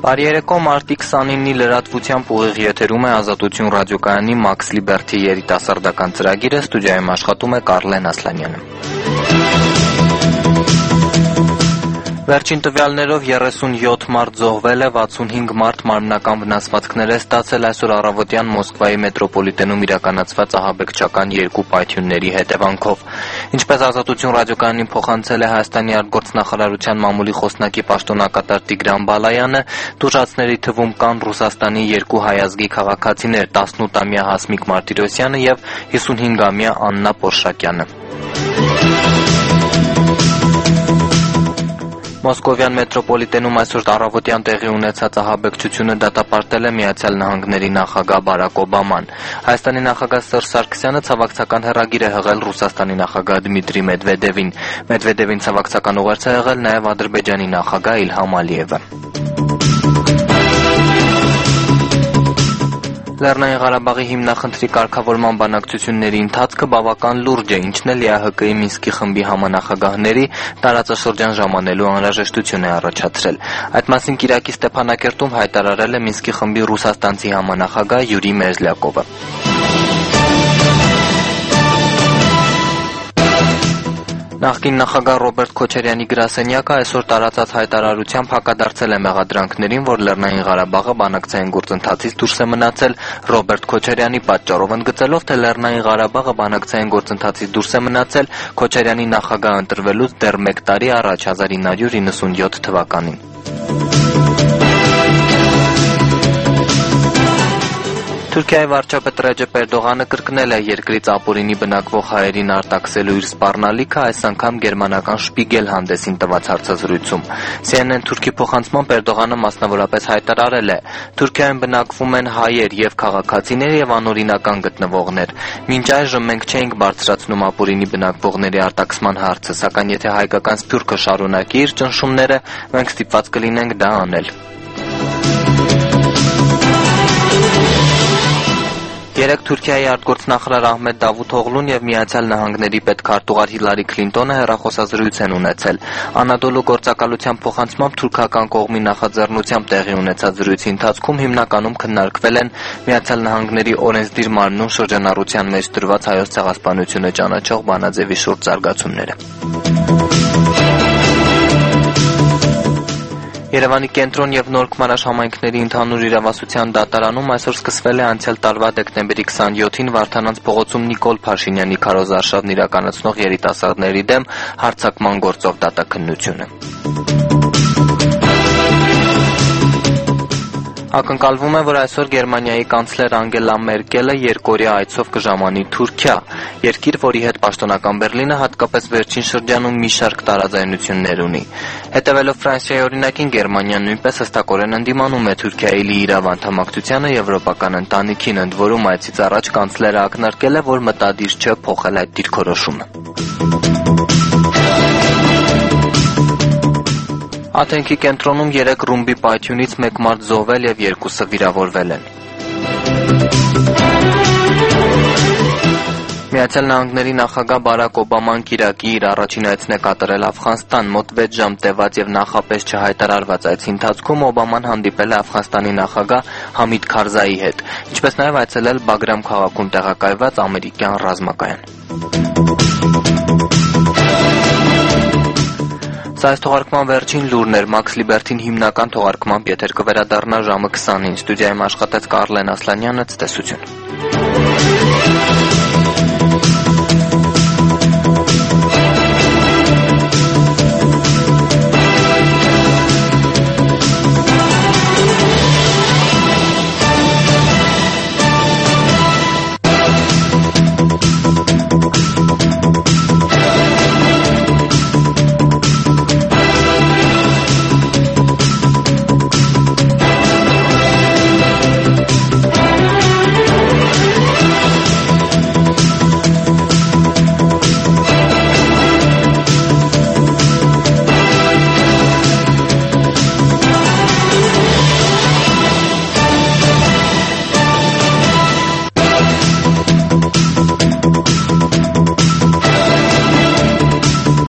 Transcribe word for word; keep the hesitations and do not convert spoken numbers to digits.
Բարերեկո մարտի քսանինի լրատվությամբ ուղիղ եթերում է Ազատություն ռադիոկայանի Max Liberty երիտասարդական ծրագիրը, ստուդիայում աշխատում է Կարլեն Ասլանյանը։ Վերջին տվյալներով երեսունյոթ մարդ զոհվել է, վաթսունհինգ մարդ մարմնական վնասվածքներ է ստացել այսօր առավոտյան Մոսկվայի մետրոպոլիտենում իրականացված ահաբեկչական երկու պայթյունների հետևանքով։ Ինչպես Ազատություն ռադիոկայանին փոխանցել է Հայաստանի արտգործնախարարության մամուլի խոսնակի պաշտոնակատար Տիգրան Բալայանը, տուժածների թվում կան Ռուսաստանի երկու հայազգի քաղաքացիներ՝ տասնութամյա Հասմիկ Մարտիրոսյանը եւ հիսունհինգամյա Աննա Պորշակյանը։ Մոսկովյան մետրոպոլիտենում այսօր առավոտյան տեղի ունեցած ահաբեկչությունը դատապարտել է Միացյալ Նահանգների նախագահ Բարակ Օբաման։ Հայաստանի նախագահ Սերժ Սարգսյանը ցավակցական հեռագիր է հղել Ռուսաստանի նախագահ Դմիտրի Մեդվեդևին։ Մեդվեդևին ցավակցական ուղերձ է հղել նաև Ադրբեջանի նախագահ Իլհամ Ալիևը։ Լեռնային Ղարաբաղի հիմնախնդրի կարգավորման բանակցությունների ընթացքը բավական լուրջ է, ինչն էլ ԵԱՀԿ-ի Մինսկի խմբի համանախագահների տարածաշրջան ժամանելու անհրաժեշտություն է առաջացրել։ Այդ մասին Կիրակի Ստեփանակերտում հայտարարել է Մինսկի խմբի ռուսաստանցի համանախագահ Յուրի Մերզլյակովը։ Նախկին նախագահ Ռոբերտ Քոչարյանի գրասենյակը այսօր տարածած հայտարարությամբ հակադարձել է մեղադրանքներին, որ Լեռնային Ղարաբաղը բանակցային գործընթացից դուրս է մնացել Ռոբերտ Քոչարյանի պատճառով, ընդգծելով, թե Լեռնային Ղարաբաղը բանակցային գործընթացից դուրս է մնացել Քոչարյանի նախագահ ընտրվելուց դեռ մեկ տարի առաջ հազար ինը հարյուր իննսունյոթ թվականին։ Թուրքիայի վարչապետ Ռեջեփ Էրդողանը կրկնել է երկրից ապօրինի բնակվող հայերին արտաքսելու իր սպառնալիքը, այս անգամ գերմանական Շպիգել հանդեսին տված հարցազրույցում։ C N N Թուրքի փոխանցմամբ Էրդողանը մասնավորապես հայտարարել է. Թուրքիայում բնակվում են հայեր եւ քաղաքացիներ եւ անօրինական գտնվողներ։ Մինչ այժմ մենք չէինք բարձրացնում ապօրինի բնակվողների արտաքսման հարցը, սակայն եթե հայկական սփյուռքը շարունակի իր ճնշումները, մենք ստիպված կլինենք դա անել։ Երեկ Թուրքիայի արտգործնախարար Ահմեդ Դավութօղլուն եւ Միացյալ Նահանգների պետքարտուղար Հիլարի Քլինտոնը հեռախոսազրույց են ունեցել։ Անադոլու գործակալության փոխանցմամբ թուրքական կողմի նախաձեռնությամբ տեղի ունեցած զրույցի ընթացքում հիմնականում քննարկվել են Միացյալ Նահանգների օրենսդիր մարմնում շրջանառության մեջ դրված հայոց ցեղասպանությունը ճանաչող բանաձևի շուրջ զարգացումները։ Երևանի կենտրոն եւ Նոր Քմարաշ համայնքների ընդհանուր իրավասության դատարանում այսօր սկսվել է անցյալ տարվա դեկտեմբերի քսանյոթին Վարդանանց փողոցում Նիկոլ Փաշինյանի քարոզարշավն իրականացնող երիտասարդների դեմ հարձակման գործով դատաքննությունը։ Ակնկալվում է, որ այսօր Գերմանիայի կանցլեր Անգելա Մերկելը երկօրյա այցով կժամանի Թուրքիա, երկիր, որի հետ պաշտոնական Բեռլինը հատկապես վերջին շրջանում մի շարք տարաձայնություններ ունի։ Հետևելով Ֆրանսիայի օրինակին, Գերմանիան նույնպես հստակորեն ընդդիմանում է Թուրքիայի լիիրավ անդամակցությանը եվրոպական ընտանիքին, ընդ որում այցից առաջ կանցլերը ակնարկել է, որ մտադիր չէ փոխել այդ դիրքորոշումը։ Աթենքի կենտրոնում երեք ռումբի պայթյունից մեկ մարդ զոհվել եւ երկուսը վիրավորվել են։ Միացյալ Նահանգների նախագահ Բարակ Օբաման Կիրակի իր առաջին այցն է կատարել Աֆղանստան, մոտ վեց ժամ տևած եւ նախապես չհայտարարված այցի ընթացքում Օբաման հանդիպել է Աֆղանստանի նախագահ Համիդ Քարզայի հետ, ինչպես նաեւ այցելել Բագրամ քաղաքում տեղակայված ամերիկյան ռազմակայան։ Սա այս թողարկման վերջին լուրն էր։ Max Liberty-ն հիմնական թողարկմամբ եթեր կվերադառնա ժամը քսանին։ Ստուդիայում աշխատեց Կարլեն Ասլանյանը, ցտեսություն։